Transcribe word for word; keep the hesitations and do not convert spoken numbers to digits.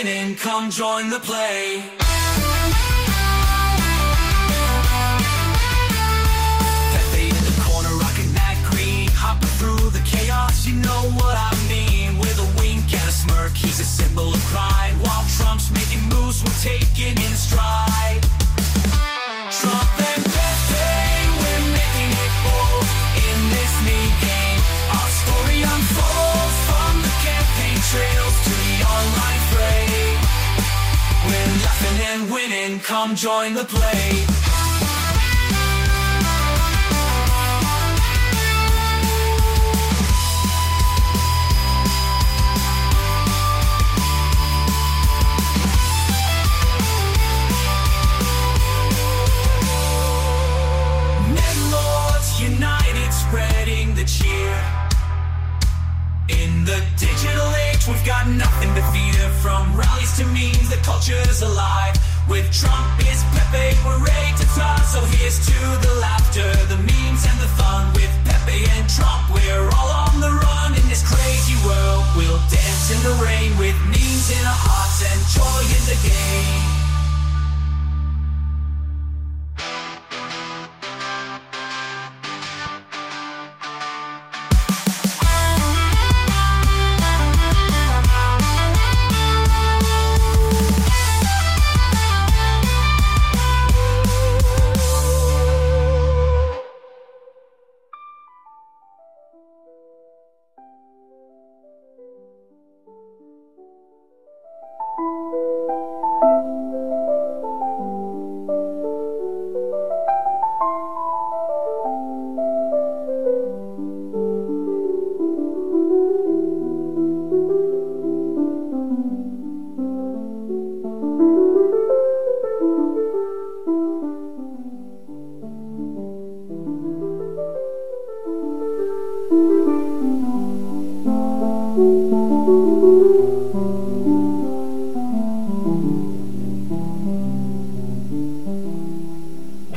winning, come join the play. Pepe in the corner rocking that green, hopping through the chaos, you know what I mean. With a wink and a smirk, he's a symbol of pride. While Trump's making moves, we're taking in stride. Trump and Pepe, we're making it bold in this new game. Our story unfolds from the campaign trails to the online fray. We're laughing and winning, come join the play. United, spreading the cheer. In the digital age, we've got nothing to fear. From rallies to memes, the culture's alive. With Trump is Pepe, we're ready to talk. So here's to the laughter, the memes and the fun. With